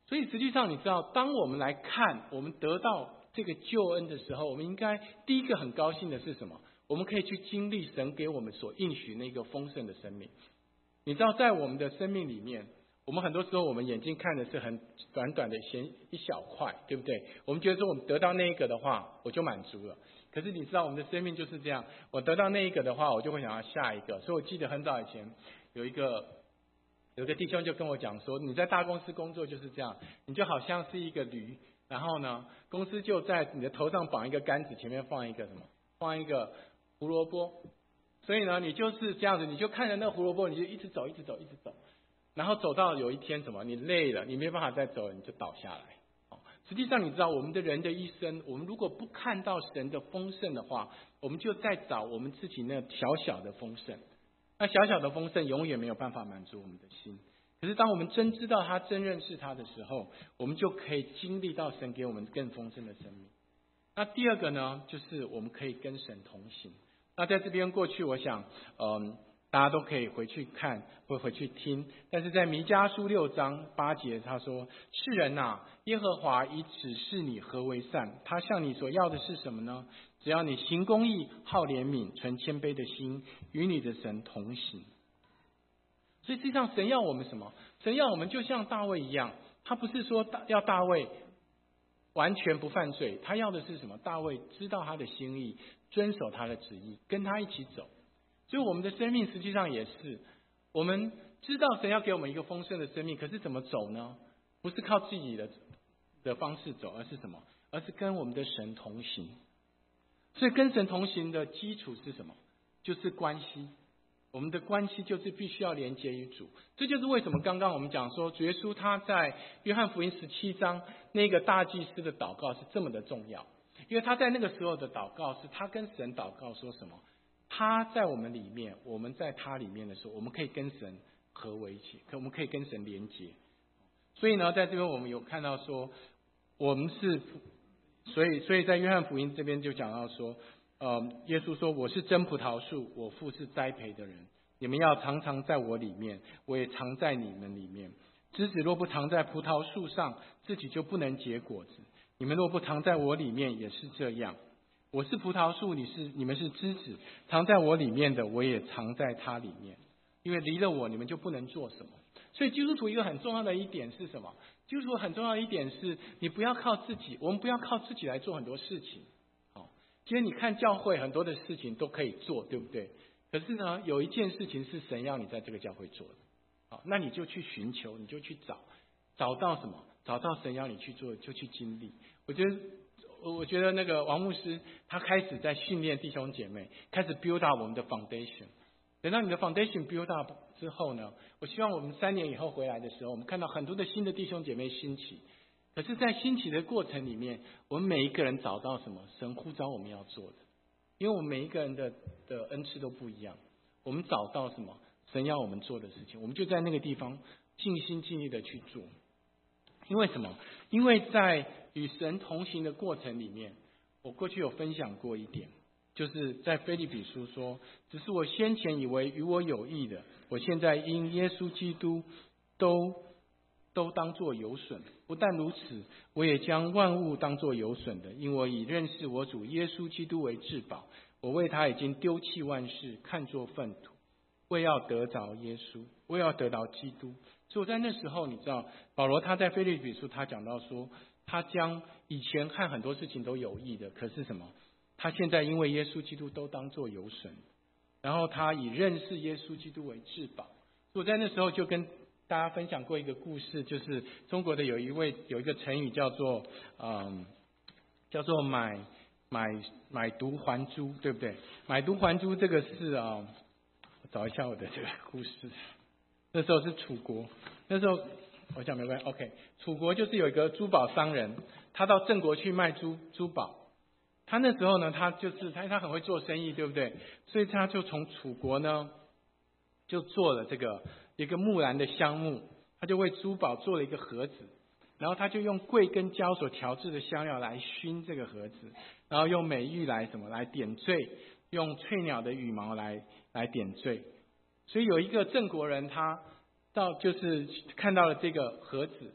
所以实际上你知道，当我们来看我们得到这个救恩的时候，我们应该第一个很高兴的是什么？我们可以去经历神给我们所应许那个丰盛的生命。你知道在我们的生命里面，我们很多时候我们眼睛看的是很短短的先一小块，对不对？我们觉得说我们得到那一个的话我就满足了。可是你知道我们的生命就是这样，我得到那一个的话我就会想要下一个。所以我记得很早以前有一个有一个弟兄就跟我讲说，你在大公司工作就是这样，你就好像是一个驴，然后呢公司就在你的头上绑一个杆子，前面放一个什么放一个胡萝卜，所以呢你就是这样子，你就看着那胡萝卜，你就一直走一直走一直走，然后走到有一天什么你累了，你没办法再走了，你就倒下来。实际上你知道我们的人的一生，我们如果不看到神的丰盛的话，我们就在找我们自己那小小的丰盛，那小小的丰盛永远没有办法满足我们的心。可是当我们真知道他，真认识他的时候，我们就可以经历到神给我们更丰盛的生命。那第二个呢，就是我们可以跟神同行。那在这边过去我想嗯大家都可以回去看或回去听，但是在弥迦书六章八节他说，世人啊，耶和华已指示你何为善，他向你所要的是什么呢？只要你行公义，好怜悯，存谦卑的心，与你的神同行。所以实际上神要我们什么？神要我们就像大卫一样，他不是说要大卫完全不犯罪，他要的是什么？大卫知道他的心意，遵守他的旨意，跟他一起走。所以我们的生命实际上也是，我们知道神要给我们一个丰盛的生命，可是怎么走呢？不是靠自己的的方式走，而是什么？而是跟我们的神同行。所以跟神同行的基础是什么？就是关系。我们的关系就是必须要连接于主。这就是为什么刚刚我们讲说，主耶稣他在约翰福音十七章那个大祭司的祷告是这么的重要，因为他在那个时候的祷告是他跟神祷告说什么？他在我们里面，我们在他里面的时候，我们可以跟神合为一起，可我们可以跟神连结。所以呢，在这边我们有看到说，我们是，所以所以在约翰福音这边就讲到说，呃，耶稣说，我是真葡萄树，我父是栽培的人，你们要常常在我里面，我也常在你们里面。枝子若不藏在葡萄树上，自己就不能结果子。你们若不藏在我里面，也是这样。我是葡萄树，你是你们是枝子，藏在我里面的，我也藏在它里面。因为离了我，你们就不能做什么。所以基督徒一个很重要的一点是什么？基督徒很重要的一点是，你不要靠自己，我们不要靠自己来做很多事情。好，今天你看教会很多的事情都可以做，对不对？可是呢，有一件事情是神要你在这个教会做的。好，那你就去寻求，你就去找，找到什么？找到神要你去做，就去经历。我觉得。我觉得那个王牧师他开始在训练弟兄姐妹，开始 build up 我们的 foundation。 等到你的 foundation build up 之后呢，我希望我们三年以后回来的时候，我们看到很多的新的弟兄姐妹兴起。可是在兴起的过程里面，我们每一个人找到什么神呼召我们要做的，因为我们每一个人的的恩赐都不一样，我们找到什么神要我们做的事情，我们就在那个地方尽心尽力的去做。因为什么？因为在与神同行的过程里面，我过去有分享过一点，就是在腓立比书说，只是我先前以为与我有益的，我现在因耶稣基督都都当作有损。不但如此，我也将万物当作有损的，因我以认识我主耶稣基督为至宝。我为他已经丢弃万事，看作粪土，为要得着耶稣，为要得到基督。所以我在那时候，你知道保罗他在腓立比书他讲到说，他将以前看很多事情都有益的，可是什么？他现在因为耶稣基督都当作有损，然后他以认识耶稣基督为至宝。所以我在那时候就跟大家分享过一个故事，就是中国的有一位有一个成语叫做嗯，叫做买买买椟还珠，对不对？买椟还珠这个是啊，我找一下我的这个故事。那时候是楚国，那时候我想没关系 ，OK。楚国就是有一个珠宝商人，他到郑国去卖珠珠宝。他那时候呢，他就是他他很会做生意，对不对？所以他就从楚国呢，就做了这个一个木兰的香木，他就为珠宝做了一个盒子，然后他就用桂跟椒所调制的香料来熏这个盒子，然后用美玉来什么来点缀，用翠鸟的羽毛来来点缀。所以有一个郑国人，他到就是看到了这个盒子，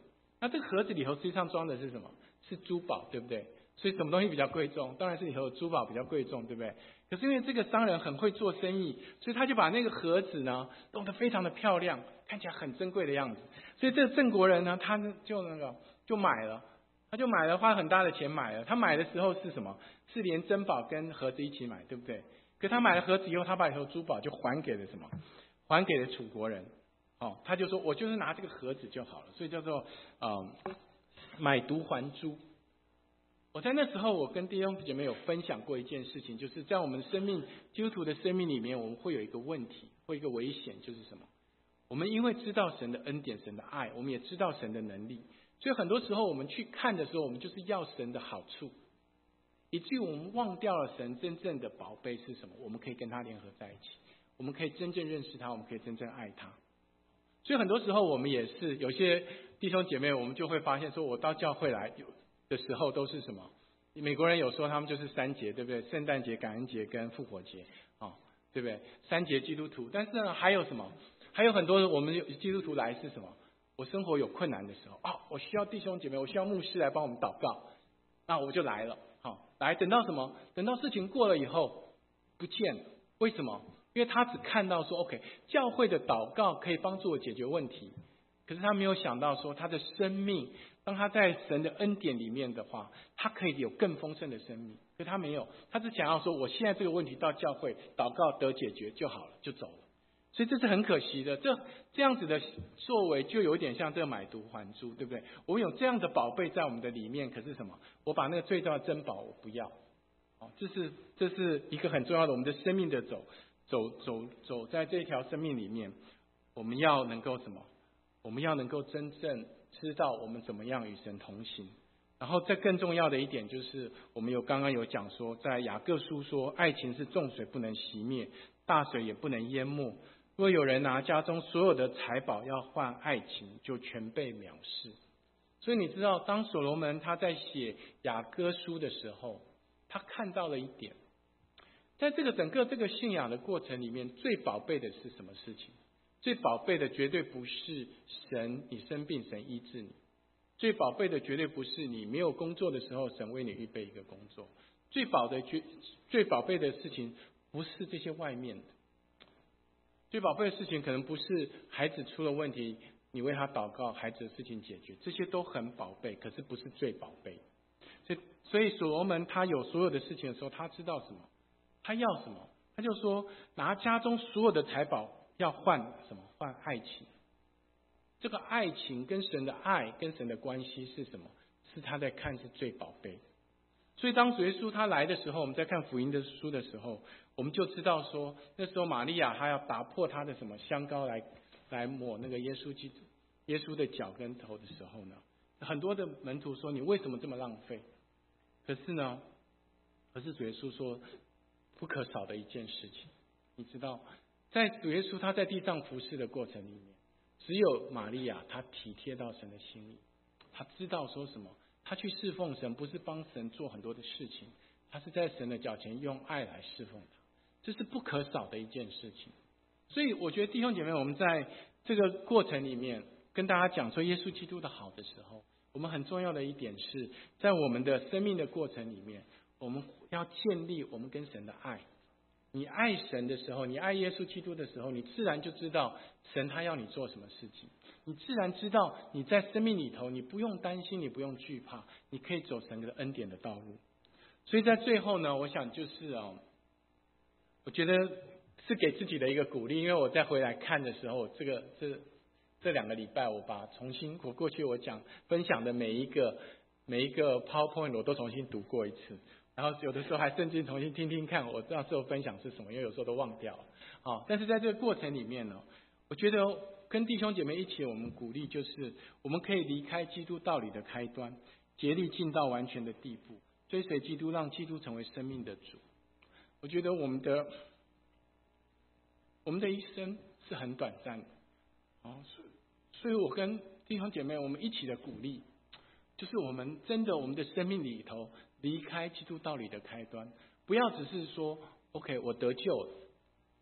那这个盒子里头实际上装的是什么？是珠宝，对不对？所以什么东西比较贵重？当然是里头的珠宝比较贵重，对不对？可是因为这个商人很会做生意，所以他就把那个盒子呢弄得非常的漂亮，看起来很珍贵的样子。所以这个郑国人呢，他就那个就买了，他就买了，花很大的钱买了。他买的时候是什么？是连珍宝跟盒子一起买，对不对？可他买了盒子以后，他把里头珠宝就还给了什么？还给了楚国人。哦，他就说我就是拿这个盒子就好了，所以叫做呃买椟还珠。我在那时候，我跟弟兄姐妹有分享过一件事情，就是在我们生命基督徒的生命里面，我们会有一个问题，会有一个危险，就是什么？我们因为知道神的恩典、神的爱，我们也知道神的能力，所以很多时候我们去看的时候，我们就是要神的好处，以至于我们忘掉了神真正的宝贝是什么？我们可以跟他联合在一起，我们可以真正认识他，我们可以真正爱他。所以很多时候我们也是有些弟兄姐妹，我们就会发现说，我到教会来有的时候都是什么？美国人有说他们就是三节，对不对？圣诞节、感恩节跟复活节，哦，对不对？三节基督徒，但是呢，还有什么？还有很多我们基督徒来是什么？我生活有困难的时候，哦，我需要弟兄姐妹，我需要牧师来帮我们祷告，那我就来了，好、哦，来等到什么？等到事情过了以后不见了，为什么？因为他只看到说 ，OK， 教会的祷告可以帮助我解决问题，可是他没有想到说他的生命。当他在神的恩典里面的话，他可以有更丰盛的生命。可他没有，他只想要说，我现在这个问题到教会祷告得解决就好了，就走了。所以这是很可惜的。这这样子的作为，就有点像这个买椟还珠，对不对？我们有这样的宝贝在我们的里面，可是什么？我把那个最重要的珍宝我不要。哦，这是这是一个很重要的，我们的生命的走走走走在这条生命里面，我们要能够什么？我们要能够真正知道我们怎么样与神同行。然后这更重要的一点就是，我们有刚刚有讲说，在雅各书说，爱情是众水不能熄灭，大水也不能淹没。若有人拿家中所有的财宝要换爱情，就全被藐视。所以你知道，当所罗门他在写雅各书的时候，他看到了一点，在这个整个这个信仰的过程里面，最宝贝的是什么事情？最宝贝的绝对不是神你生病神医治你，最宝贝的绝对不是你没有工作的时候神为你预备一个工作，最宝的绝最宝贝的事情不是这些外面的，最宝贝的事情可能不是孩子出了问题你为他祷告孩子的事情解决，这些都很宝贝，可是不是最宝贝。所以所以所罗门他有所有的事情的时候，他知道什么？他要什么？他就说拿家中所有的财宝要换什么？换爱情。这个爱情跟神的爱跟神的关系是什么？是他在看是最宝贝。所以当主耶稣他来的时候，我们在看福音的书的时候，我们就知道说，那时候玛利亚她要打破她的什么香膏来来抹那个耶稣基督耶稣的脚跟头的时候呢，很多的门徒说你为什么这么浪费？可是呢，可是主耶稣说不可少的一件事情，你知道，在主耶稣他在地上服侍的过程里面，只有玛利亚她体贴到神的心意，她知道说什么，她去侍奉神不是帮神做很多的事情，她是在神的脚前用爱来侍奉他，这是不可少的一件事情。所以我觉得弟兄姐妹，我们在这个过程里面跟大家讲说耶稣基督的好的时候，我们很重要的一点是在我们的生命的过程里面，我们要建立我们跟神的爱。你爱神的时候，你爱耶稣基督的时候，你自然就知道神他要你做什么事情，你自然知道你在生命里头你不用担心，你不用惧怕，你可以走神的恩典的道路。所以在最后呢，我想就是哦，我觉得是给自己的一个鼓励，因为我再回来看的时候，这个这这两个礼拜我把重新我过去我讲分享的每一个每一个 PowerPoint 我都重新读过一次，然后有的时候还甚至重新听听看我那时候分享是什么，因为有时候都忘掉了。好，但是在这个过程里面呢，我觉得跟弟兄姐妹一起我们鼓励，就是我们可以离开基督道理的开端，竭力进到完全的地步，追随基督，让基督成为生命的主。我觉得我们的我们的一生是很短暂的，哦，所以我跟弟兄姐妹我们一起的鼓励，就是我们真的我们的生命里头离开基督道理的开端，不要只是说 OK 我得救了，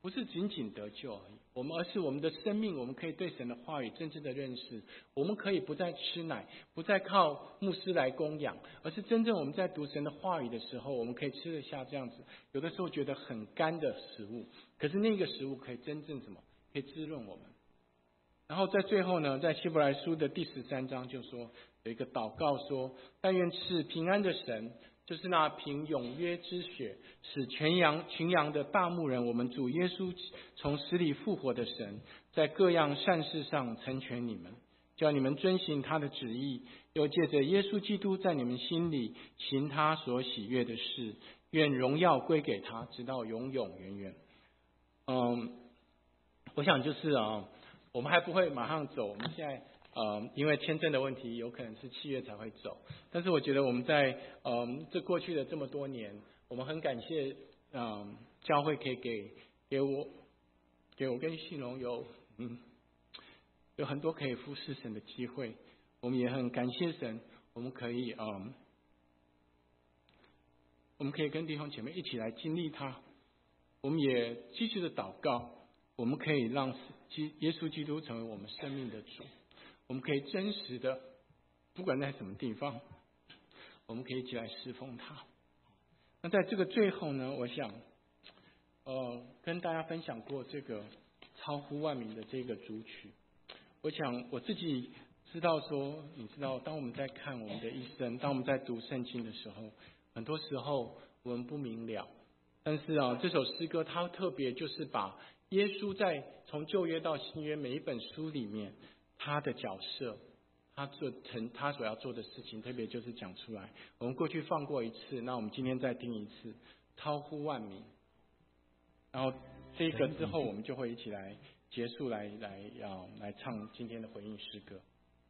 不是仅仅得救而已，我们而是我们的生命，我们可以对神的话语真正的认识，我们可以不再吃奶，不再靠牧师来供养，而是真正我们在读神的话语的时候，我们可以吃得下这样子有的时候觉得很干的食物，可是那个食物可以真正什么，可以滋润我们。然后在最后呢，在希伯来书的第十三章就说有一个祷告说，但愿赐平安的神，就是那凭永约之血使全羊群羊的大牧人，我们主耶稣从死里复活的神，在各样善事上成全你们，叫你们遵行他的旨意，又借着耶稣基督在你们心里行他所喜悦的事，愿荣耀归给他，直到永永远远。嗯，我想就是啊，我们还不会马上走，我们现在呃，因为签证的问题，有可能是七月才会走。但是我觉得我们在嗯这过去的这么多年，我们很感谢嗯教会可以给给我给我跟信荣有嗯有很多可以服侍神的机会。我们也很感谢神，我们可以嗯我们可以跟弟兄姐妹一起来经历它。我们也继续的祷告，我们可以让基耶稣基督成为我们生命的主。我们可以真实的，不管在什么地方，我们可以一起来侍奉他。那在这个最后呢，我想，呃，跟大家分享过这个超乎万民的这个主曲。我想我自己知道说，你知道，当我们在看我们的一生，当我们在读圣经的时候，很多时候我们不明了。但是啊，这首诗歌它特别就是把耶稣在从旧约到新约每一本书里面，他的角色，他做成他所要做的事情，特别就是讲出来。我们过去放过一次，那我们今天再听一次，超乎万民。然后这个之后，我们就会一起来结束来，来来要来唱今天的回应诗歌。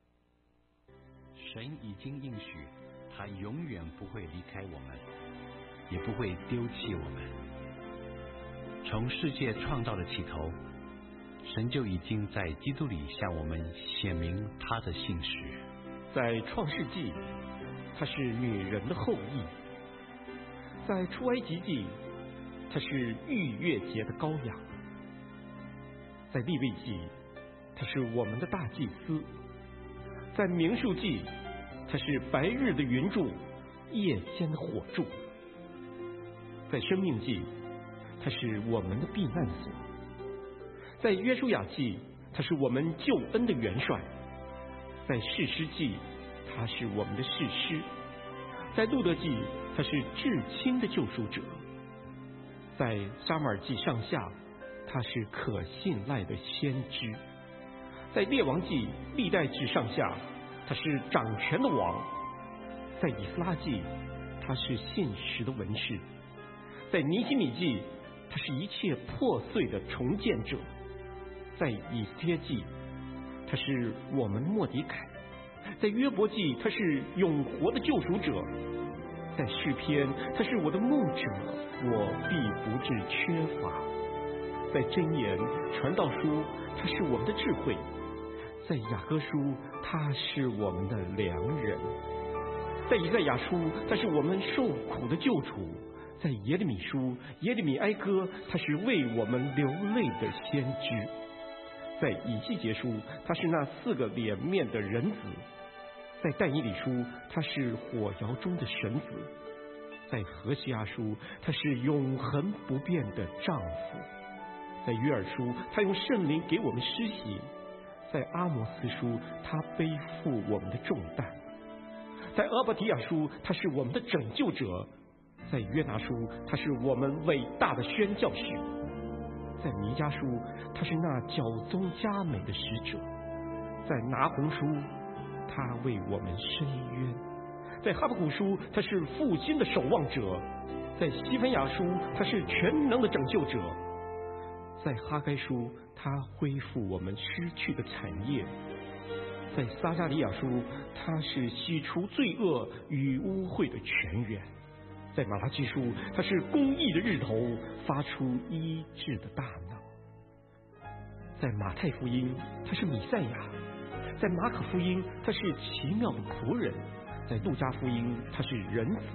神已经应许，他永远不会离开我们，也不会丢弃我们。从世界创造的起头，神就已经在基督里向我们显明他的信实。 在创世纪，他是女人的后裔；在出埃及记，他是逾越节的羔羊；在利未记，他是我们的大祭司；在民数记，他是白日的云柱，夜间的火柱；在生命记，他是我们的避难所；在约书亚记，他是我们救恩的元帅；在士师记，他是我们的士师；在路德记，他是至亲的救赎者；在撒母耳记上下，他是可信赖的先知；在列王记历代志上下，他是掌权的王；在以斯拉记，他是信实的文士；在尼希米记，他是一切破碎的重建者；在以斯帖记，他是我们末底改；在约伯记，他是永活的救赎者；在诗篇，他是我的牧者，我必不致缺乏；在箴言传道书，他是我们的智慧；在雅歌书，他是我们的良人；在以赛亚书，他是我们受苦的救主；在耶利米书、耶利米哀歌，他是为我们流泪的先知；在以西结书，他是那四个脸面的人子；在但以理书，他是火窑中的神子；在何西阿书，他是永恒不变的丈夫；在约珥书，他用圣灵给我们施洗；在阿摩斯书，他背负我们的重担；在阿巴迪亚书，他是我们的拯救者；在约拿书，他是我们伟大的宣教士；在弥迦书，他是那教宗佳美的使者；在拿红书，他为我们伸冤；在哈巴谷书，他是复兴的守望者；在西番雅书，他是全能的拯救者；在哈该书，他恢复我们失去的产业；在撒加利亚书，他是洗除罪恶与污秽的泉源；在马拉基书，他是公义的日头，发出医治的大能；在马太福音，他是弥赛亚；在马可福音，他是奇妙的仆人；在路加福音，他是人子；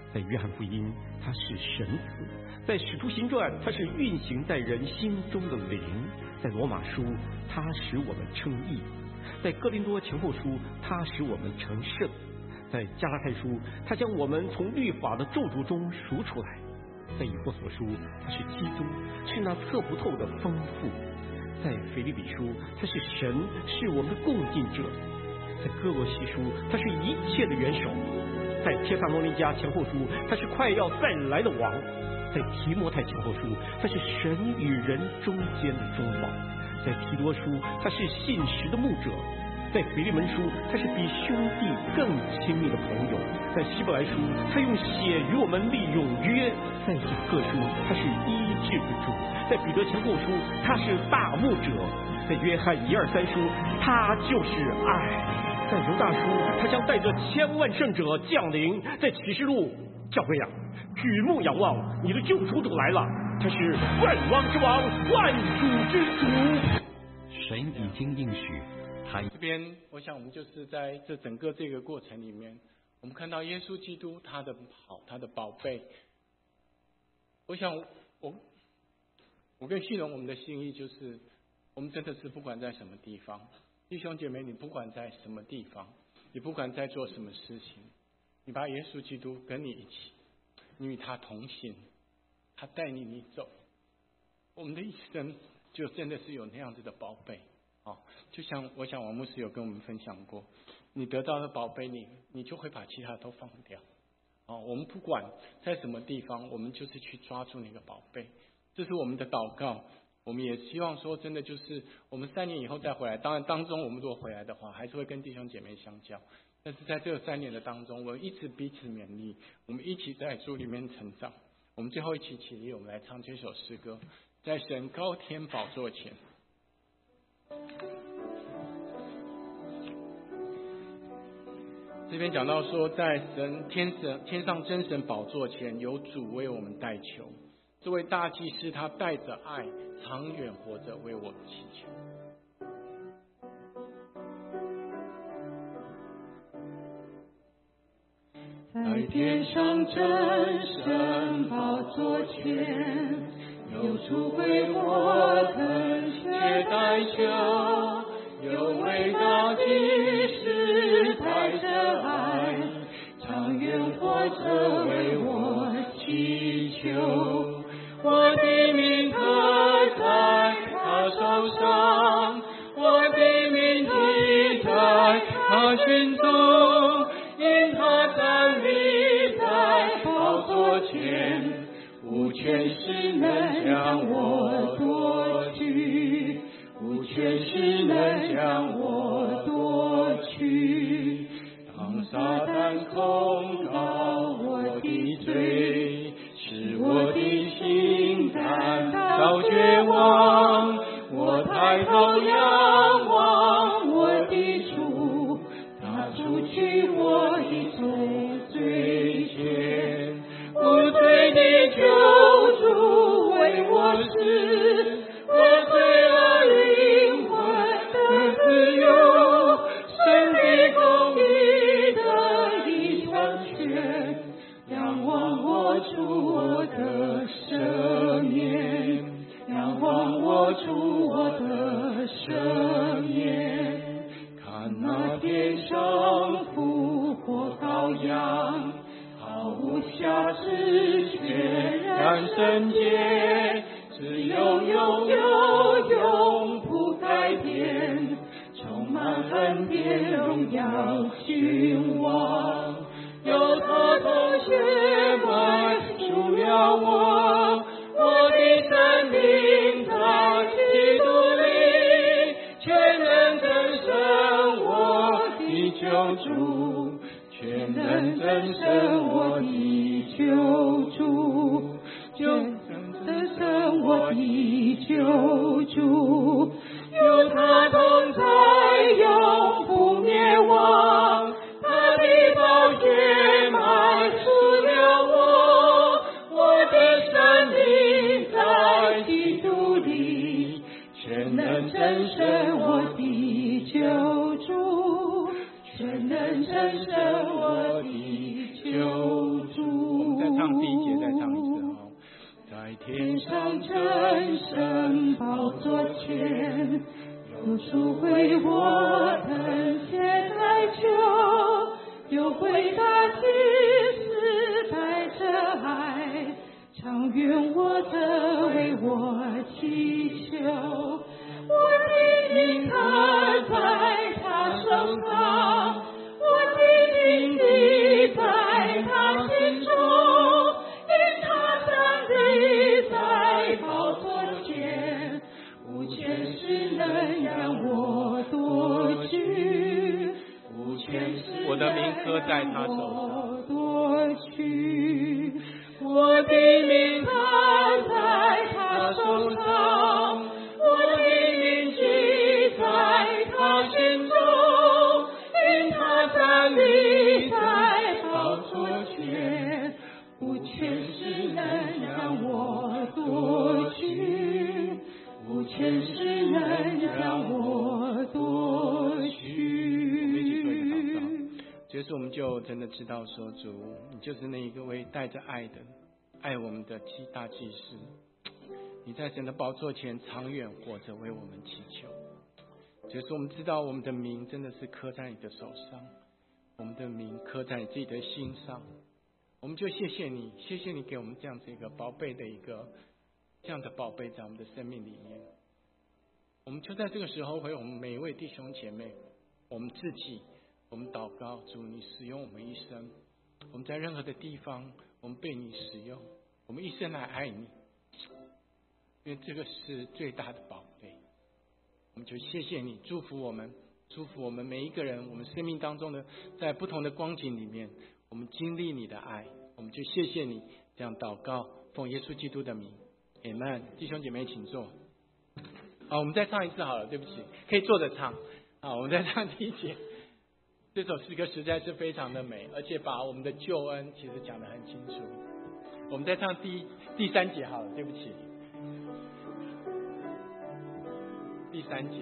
在约翰福音，他是神子；在使徒行传，他是运行在人心中的灵；在罗马书，他使我们称义；在哥林多前后书，他使我们成圣；在加拉太书，他将我们从律法的咒诅中赎出来；在以弗所书，他是基督，是那测不透的丰富；在腓立比书，他是神，是我们的共进者；在哥罗西书，他是一切的元首；在帖撒罗尼迦前后书，他是快要再来的王；在提摩太前后书，他是神与人中间的中保；在提多书，他是信实的牧者；在腓利门书，他是比兄弟更亲密的朋友；在希伯来书，他用血与我们立永约；在雅各书，他是医治的主；在彼得前后书，他是大牧者；在约翰一二三书，他就是爱；在犹大书，他将带着千万圣者降临；在启示录，教会啊，举目仰望，你的救赎主来了，他是万王之王，万主之主。 神已经应许他。 这边我想我们就是在这整个这个过程里面，我们看到耶稣基督他的好，他的宝贝。我想我我跟信荣我们的心意就是，我们真的是不管在什么地方，弟兄姐妹，你不管在什么地方，你不管在做什么事情，你把耶稣基督跟你一起，你与他同行，他带你你走，我们的一生就真的是有那样子的宝贝啊！就像我想王牧师有跟我们分享过，你得到的宝贝，你你就会把其他都放掉啊！我们不管在什么地方，我们就是去抓住那个宝贝，这是我们的祷告。我们也希望说，真的就是我们三年以后再回来，当然当中我们如果回来的话，还是会跟弟兄姐妹相交。但是在这个三年的当中，我们一直彼此勉励，我们一起在主里面成长。我们最后一起起立，我们来唱这首诗歌，在神高天宝座前。这边讲到说，在神天神天上真神宝座前，有主为我们代求。这位大祭司他带着爱，长远活着为我们祈求。 在天上真神宝座前，有主为我恳切代求，有位大祭司带着爱，长远活着为我祈求。我的名刻在他手上，我的名记在他心中，因他站立在宝座前，无权势能将我夺去，无权势能将我夺去。当撒旦控告我的罪，使我的心感到绝望，我抬头仰望我的主，他除去我的罪罪愆，无罪的救主为我死，我罪恶灵魂的自由，神的公义得以成全，仰望我主我的赦免，仰望我主我的赦免。看那天上复活羔羊，毫无瑕疵，全然圣洁，只有永有永不改变，充满恩典荣耀君王。有他从血脉赎了我，我的生命在基督里，全能真神我的救主，全能真神我的救主，全能真神我的救主。有他同在，永不灭亡，他的宝血买赎了我，我的生命在基督里，全能真神我的救主，全能真神我的救主。 天上真神宝座前，有主为我等谢代求，有伟大祭司带着爱，常愿我的为我祈求。我的灵刻在他手上，我的灵记在他心中，因他站立在宝座前，无权势能让我夺取，无权势我的名刻在他手上， 夺取，我的名刻在他手上，我的名记在他心中，因他站立在宝座前，无权势能让我夺取，无权势能让我夺取。 所以说我们就真的知道说，主你就是那一个位带着爱的爱我们的七大祭司，你在神的宝座前长远活着为我们祈求。所以说我们知道我们的名真的是刻在你的手上，我们的名刻在你自己的心上，我们就谢谢你，谢谢你给我们这样子一个宝贝的一个这样的宝贝在我们的生命里面。我们就在这个时候为我们每一位弟兄姐妹，我们自己，我们祷告，主你使用我们一生，我们在任何的地方我们被你使用，我们一生来爱你，因为这个是最大的宝贝。我们就谢谢你，祝福我们，祝福我们每一个人，我们生命当中的在不同的光景里面，我们经历你的爱，我们就谢谢你。这样祷告，奉耶稣基督的名 Amen。 弟兄姐妹请坐。好，我们再唱一次好了，对不起，可以坐着唱。好，我们再唱第一节。这首诗歌实在是非常的美，而且把我们的救恩其实讲得很清楚。我们再唱第第三节好了，对不起，第三节。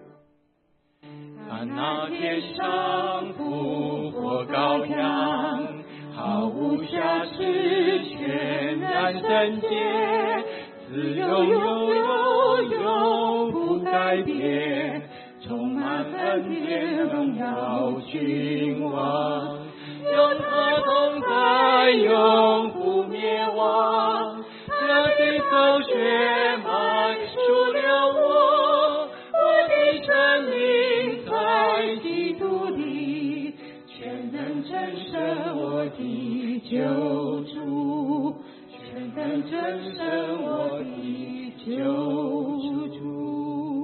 看那天上复活羔羊，毫无瑕疵，全然圣洁，自由永永永不改变，充满恩典荣耀君王，有他同在永不灭亡，他的宝血满出了我，我的生命在基督里，全能震慑我的救主，全能震慑我的救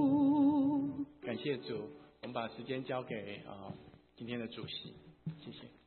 主。 感谢主，我们把时间交给啊、呃、今天的主席，谢谢。